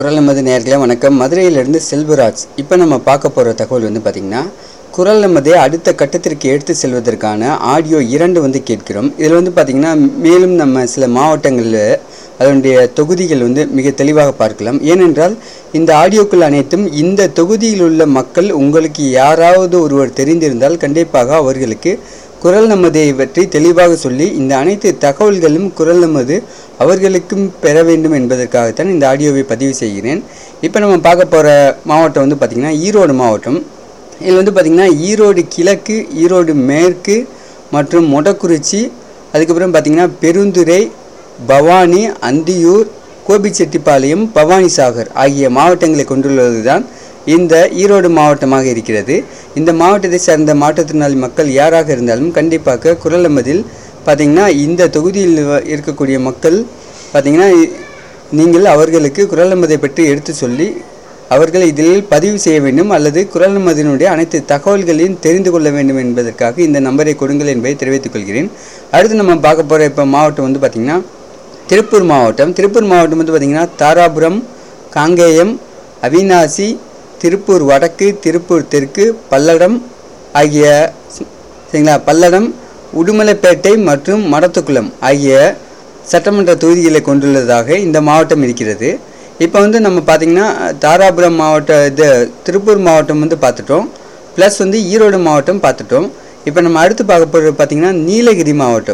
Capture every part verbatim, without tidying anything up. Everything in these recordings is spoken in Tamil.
குரல் நமது நேயர்களே வணக்கம். மதுரையிலிருந்து செல்வராஜ். இப்போ நம்ம பார்க்க போகிற தகவல் வந்து பார்த்திங்கன்னா, குரல் நமதை அடுத்த கட்டத்திற்கு எடுத்து செல்வதற்கான ஆடியோ இரண்டு வந்து கேட்கிறோம். இதில் வந்து பார்த்திங்கன்னா, மேலும் நம்ம சில மாவட்டங்களில் அதனுடைய தொகுதிகள் வந்து மிக தெளிவாக பார்க்கலாம். ஏனென்றால் இந்த ஆடியோக்கள் அனைத்தும் இந்த தொகுதியில் உள்ள மக்கள் உங்களுக்கு யாராவது ஒருவர் தெரிந்திருந்தால் கண்டிப்பாக அவர்களுக்கு குரல் நமதை பற்றி தெளிவாக சொல்லி இந்த அனைத்து தகவல்களும் குரல் நமது அவர்களுக்கும் பெற வேண்டும் என்பதற்காகத்தான் இந்த ஆடியோவை பதிவு செய்கிறேன். இப்போ நம்ம பார்க்க போகிற மாவட்டம் வந்து பார்த்திங்கன்னா ஈரோடு மாவட்டம். இதில் வந்து பார்த்திங்கன்னா ஈரோடு கிழக்கு, ஈரோடு மேற்கு மற்றும் மொடக்குறிச்சி, அதுக்கப்புறம் பார்த்திங்கன்னா பெருந்துறை, பவானி, அந்தியூர், கோபிச்செட்டிப்பாளையம், பவானிசாகர் ஆகிய மாவட்டங்களை கொண்டுள்ளது தான் இந்த ஈரோடு மாவட்டமாக இருக்கிறது. இந்த மாவட்டத்தை சேர்ந்த மாற்றுத்திறனாளி மக்கள் யாராக இருந்தாலும் கண்டிப்பாக குரல் நமதில் பார்த்திங்கன்னா இந்த தொகுதியில் இருக்கக்கூடிய மக்கள் பார்த்திங்கன்னா நீங்கள் அவர்களுக்கு குரல் நமதை பற்றி எடுத்து சொல்லி அவர்கள் இதில் பதிவு செய்ய வேண்டும் அல்லது குரல் நமதினுடைய அனைத்து தகவல்களையும் தெரிந்து கொள்ள வேண்டும் என்பதற்காக இந்த நம்பரை கொடுங்கள் என்பதை தெரிவித்துக் கொள்கிறேன். அடுத்து நம்ம பார்க்க போகிற இப்போ மாவட்டம் வந்து பார்த்திங்கன்னா திருப்பூர் மாவட்டம். திருப்பூர் மாவட்டம் வந்து பார்த்திங்கன்னா தாராபுரம், காங்கேயம், அவிநாசி, திருப்பூர் வடக்கு, திருப்பூர் தெற்கு, பல்லடம் ஆகிய சரிங்களா பல்லடம், உடுமலைப்பேட்டை மற்றும் மடத்துக்குளம் ஆகிய சட்டமன்ற தொகுதிகளை கொண்டுள்ளதாக இந்த மாவட்டம் இருக்கிறது. இப்போ வந்து நம்ம பார்த்திங்கன்னா தாராபுரம் மாவட்ட இது திருப்பூர் மாவட்டம் வந்து பார்த்துட்டோம், ப்ளஸ் வந்து ஈரோடு மாவட்டம் பார்த்துட்டோம். இப்போ நம்ம அடுத்து பார்க்க போகிறது பார்த்திங்கன்னா நீலகிரி மாவட்டம்.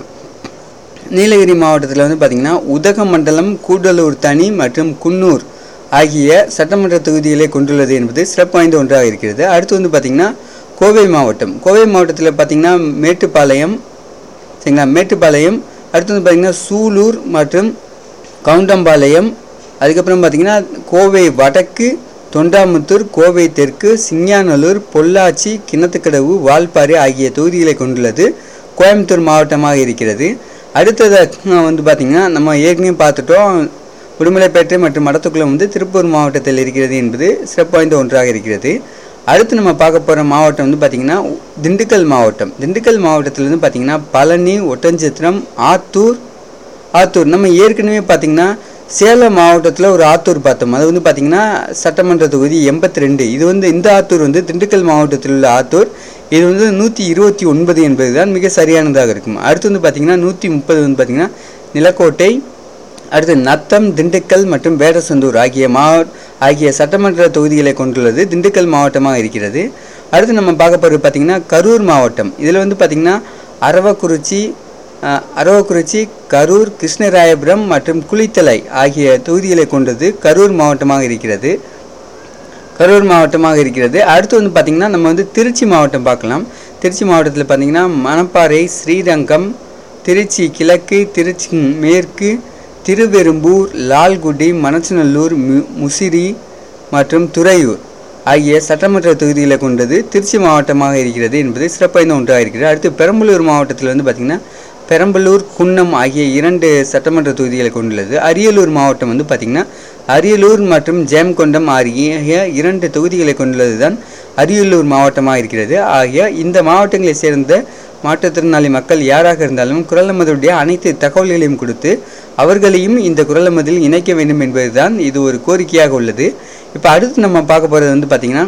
நீலகிரி மாவட்டத்தில் வந்து பார்த்திங்கன்னா உதகமண்டலம், கூடலூர் தனி மற்றும் குன்னூர் ஆகிய சட்டமன்ற தொகுதிகளை கொண்டுள்ளது என்பது சிறப்பு வாய்ந்த ஒன்றாக இருக்கிறது. அடுத்து வந்து பார்த்திங்கன்னா கோவை மாவட்டம். கோவை மாவட்டத்தில் பார்த்திங்கன்னா மேட்டுப்பாளையம் சரிங்களா மேட்டுப்பாளையம் அடுத்து வந்து பார்த்திங்கன்னா சூலூர் மற்றும் கவுண்டம்பாளையம், அதுக்கப்புறம் பார்த்திங்கன்னா கோவை வடக்கு, தொண்டாமுத்தூர், கோவை தெற்கு, சிங்காநல்லூர், பொள்ளாச்சி, கிணத்துக்கடவு, வால்பாறை ஆகிய தொகுதிகளை கொண்டுள்ளது கோயம்புத்தூர் மாவட்டமாக இருக்கிறது. அடுத்ததாக வந்து பார்த்திங்கன்னா நம்ம ஏற்கனவே பார்த்துட்டோம், உடுமலைப்பேட்டை மற்றும் மடத்துக்குளம் வந்து திருப்பூர் மாவட்டத்தில் இருக்கிறது என்பது சிறப்பு வாய்ந்த ஒன்றாக இருக்கிறது. அடுத்து நம்ம பார்க்க போகிற மாவட்டம் வந்து பார்த்திங்கன்னா திண்டுக்கல் மாவட்டம். திண்டுக்கல் மாவட்டத்தில் வந்து பார்த்திங்கன்னா பழனி, ஒட்டஞ்சத்திரம், ஆத்தூர் ஆத்தூர் நம்ம ஏற்கனவே பார்த்திங்கன்னா சேலம் மாவட்டத்தில் ஒரு ஆத்தூர் பார்த்தோம். அது வந்து பார்த்திங்கன்னா சட்டமன்ற தொகுதி எண்பத்தி ரெண்டு. இது வந்து இந்த ஆத்தூர் வந்து திண்டுக்கல் மாவட்டத்தில் உள்ள ஆத்தூர். இது வந்து நூற்றி இருபத்தி ஒன்பது என்பது தான் மிக சரியானதாக இருக்கும். அடுத்து வந்து பார்த்திங்கன்னா நூற்றி முப்பது வந்து பார்த்திங்கன்னா நிலக்கோட்டை, அடுத்து நத்தம், திண்டுக்கல் மற்றும் வேடசந்தூர் ஆகிய மாவட்ட ஆகிய சட்டமன்ற தொகுதிகளை கொண்டுள்ளது திண்டுக்கல் மாவட்டமாக இருக்கிறது. அடுத்து நம்ம பார்க்க போகிறது பார்த்திங்கன்னா கரூர் மாவட்டம். இதில் வந்து பார்த்திங்கன்னா அரவக்குறிச்சி அரவக்குறிச்சி கரூர், கிருஷ்ணராயபுரம் மற்றும் குளித்தலை ஆகிய தொகுதிகளை கொண்டது கரூர் மாவட்டமாக இருக்கிறது கரூர் மாவட்டமாக இருக்கிறது. அடுத்து வந்து பார்த்திங்கன்னா நம்ம வந்து திருச்சி மாவட்டம் பார்க்கலாம். திருச்சி மாவட்டத்தில் பார்த்திங்கன்னா மணப்பாறை, ஸ்ரீரங்கம், திருச்சி கிழக்கு, திருச்சி மேற்கு, திருவெரும்பூர், லால்குடி, மணச்சநல்லூர், முசிறி மற்றும் துறையூர் ஆகிய சட்டமன்ற தொகுதிகளை கொண்டது திருச்சி மாவட்டமாக இருக்கிறது என்பது சிறப்பு வாய்ந்த ஒன்றாக இருக்கிறது. அடுத்து பெரம்பலூர் மாவட்டத்தில் வந்து பார்த்திங்கன்னா பெரம்பலூர், குன்னம் ஆகிய இரண்டு சட்டமன்ற தொகுதிகளை கொண்டுள்ளது. அரியலூர் மாவட்டம் வந்து பார்த்திங்கன்னா அரியலூர் மற்றும் ஜெயங்கொண்டம் ஆகிய இரண்டு தொகுதிகளை கொண்டுள்ளது தான் அரியலூர் மாவட்டமாக இருக்கிறது. ஆகிய இந்த மாவட்டங்களை சேர்ந்த மாற்றுத்திறனாளி மக்கள் யாராக இருந்தாலும் குரல் நமதுடைய அனைத்து தகவல்களையும் கொடுத்து அவர்களையும் இந்த குரல் நமதில் இணைக்க வேண்டும் என்பதுதான் இது ஒரு கோரிக்கையாக உள்ளது. இப்போ அடுத்து நம்ம பார்க்க போகிறது வந்து பார்த்திங்கன்னா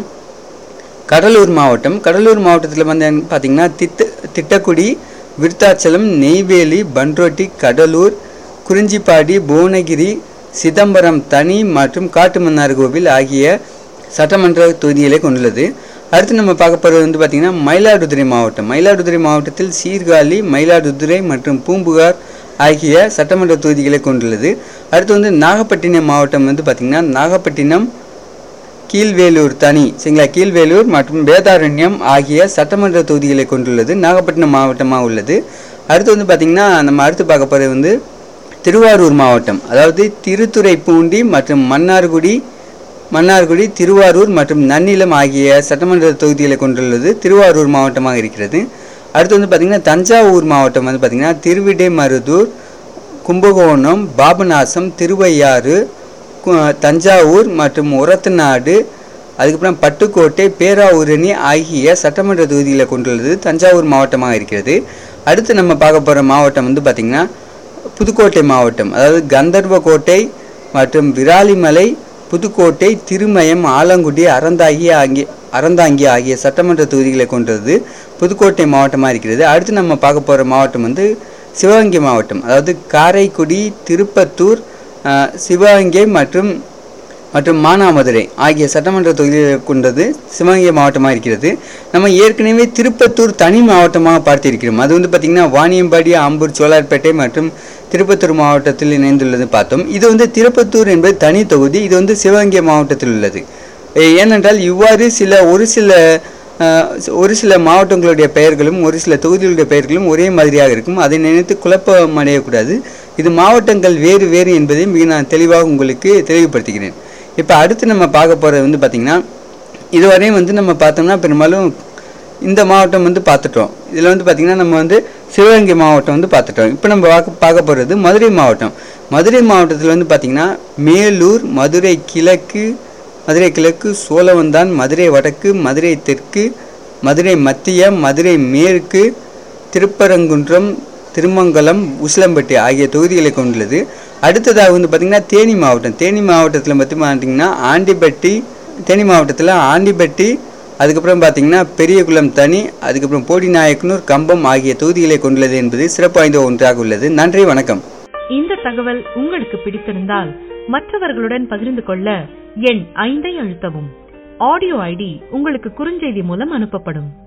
கடலூர் மாவட்டம். கடலூர் மாவட்டத்தில் வந்து பார்த்திங்கன்னா திட்ட திட்டக்குடி, விருத்தாச்சலம், நெய்வேலி, பன்ரோட்டி, கடலூர், குறிஞ்சிப்பாடி, புவனகிரி, சிதம்பரம் தனி மற்றும் காட்டுமன்னார்கோவில் ஆகிய சட்டமன்ற தொகுதிகளை கொண்டுள்ளது. அடுத்து நம்ம பார்க்க போகிறது வந்து பார்த்திங்கன்னா மயிலாடுதுறை மாவட்டம். மயிலாடுதுறை மாவட்டத்தில் சீர்காழி, மயிலாடுதுறை மற்றும் பூம்புகார் ஆகிய சட்டமன்ற தொகுதிகளை கொண்டுள்ளது. அடுத்து வந்து நாகப்பட்டினம் மாவட்டம் வந்து பார்த்திங்கன்னா நாகப்பட்டினம், கீழ்வேலூர் தனி சரிங்களா கீழ்வேலூர் மற்றும் வேதாரண்யம் ஆகிய சட்டமன்ற தொகுதிகளை கொண்டுள்ளது நாகப்பட்டினம் மாவட்டமாக உள்ளது. அடுத்து வந்து பார்த்திங்கன்னா நம்ம அடுத்து பார்க்க போகிறது வந்து திருவாரூர் மாவட்டம். அதாவது திருத்துறைப்பூண்டி மற்றும் மன்னார்குடி மன்னார்குடி திருவாரூர் மற்றும் நன்னிலம் ஆகிய சட்டமன்ற தொகுதிகளை கொண்டுள்ளது திருவாரூர் மாவட்டமாக இருக்கிறது. அடுத்து வந்து பார்த்திங்கன்னா தஞ்சாவூர் மாவட்டம் வந்து பார்த்திங்கன்னா திருவிடைமருதூர், கும்பகோணம், பாபநாசம், திருவையாறு, தஞ்சாவூர் மற்றும் ஒரத்தநாடு, அதுக்கப்புறம் பட்டுக்கோட்டை, பேராவூரணி ஆகிய சட்டமன்ற தொகுதிகளை கொண்டுள்ளது தஞ்சாவூர் மாவட்டமாக இருக்கிறது. அடுத்து நம்ம பார்க்க போகிற மாவட்டம் வந்து பார்த்திங்கன்னா புதுக்கோட்டை மாவட்டம். அதாவது கந்தர்வக்கோட்டை மற்றும் விராலிமலை புதுக்கோட்டை, திருமயம், ஆலங்குடி, அறந்தாங்கி ஆகிய அறந்தாங்கி ஆகிய சட்டமன்ற தொகுதிகளை கொண்டது புதுக்கோட்டை மாவட்டமாக இருக்கிறது. அடுத்து நம்ம பார்க்க போகிற மாவட்டம் வந்து சிவகங்கை மாவட்டம். அதாவது காரைக்குடி, திருப்பத்தூர், சிவகங்கை மற்றும் மற்றும் மானாமதுரை ஆகிய சட்டமன்ற தொகுதிகளை கொண்டது சிவகங்கை மாவட்டமாக இருக்கிறது. நம்ம ஏற்கனவே திருப்பத்தூர் தனி மாவட்டமாக பார்த்திருக்கிறோம். அது வந்து பார்த்திங்கன்னா வாணியம்பாடி, ஆம்பூர், சோழார்பேட்டை மற்றும் திருப்பத்தூர் மாவட்டத்தில் இணைந்துள்ளது பார்த்தோம். இது வந்து திருப்பத்தூர் என்பது தனி தொகுதி. இது வந்து சிவகங்கை மாவட்டத்தில் உள்ளது. ஏனென்றால் இவ்வாறு சில ஒரு சில ஒரு சில மாவட்டங்களுடைய பெயர்களும் ஒரு சில தொகுதிகளுடைய பெயர்களும் ஒரே மாதிரியாக இருக்கும். அதை நினைத்து குழப்பம் அடையக்கூடாது. இது மாவட்டங்கள் வேறு வேறு என்பதை மிக நான் தெளிவாக உங்களுக்கு தெளிவுபடுத்துகிறேன். இப்போ அடுத்து நம்ம பார்க்க போகிறது வந்து பார்த்திங்கன்னா, இதுவரையும் வந்து நம்ம பார்த்தோம்னா பெரும்பாலும் இந்த மாவட்டம் வந்து பார்த்துட்டோம். இதில் வந்து பார்த்திங்கன்னா நம்ம வந்து சிவகங்கை மாவட்டம் வந்து பார்த்துட்டோம். இப்போ நம்ம பார்க்க பார்க்க போகிறது மதுரை மாவட்டம். மதுரை மாவட்டத்தில் வந்து பார்த்திங்கன்னா மேலூர், மதுரை கிழக்கு, மதுரை கிழக்கு, சோழவந்தான், மதுரை வடக்கு, மதுரை தெற்கு, மதுரை மத்திய, மதுரை மேற்கு, திருப்பரங்குன்றம், திருமங்கலம், உசிலம்பட்டி ஆகிய தொகுதிகளை கொண்டுள்ளது. அடுத்ததாக வந்து பார்த்திங்கன்னா தேனி மாவட்டம். தேனி மாவட்டத்தில் பற்றி பார்த்திங்கன்னா ஆண்டிப்பட்டி, தேனி மாவட்டத்தில் ஆண்டிப்பட்டி, அதுக்கப்புறம் பார்த்திங்கன்னா பெரியகுளம் தனி, அதுக்கப்புறம் போடிநாயக்கனூர், கம்பம் ஆகிய தொகுதிகளை கொண்டுள்ளது என்பது சிறப்பு வாய்ந்த ஒன்றாக உள்ளது. நன்றி, வணக்கம். இந்த தகவல் உங்களுக்கு பிடித்திருந்தால் மற்றவர்களுடன் பகிர்ந்து கொள்ள எண் ஐந்தை அழுத்தவும். ஆடியோ ஐடி உங்களுக்கு குறுஞ்செய்தி மூலம் அனுப்பப்படும்.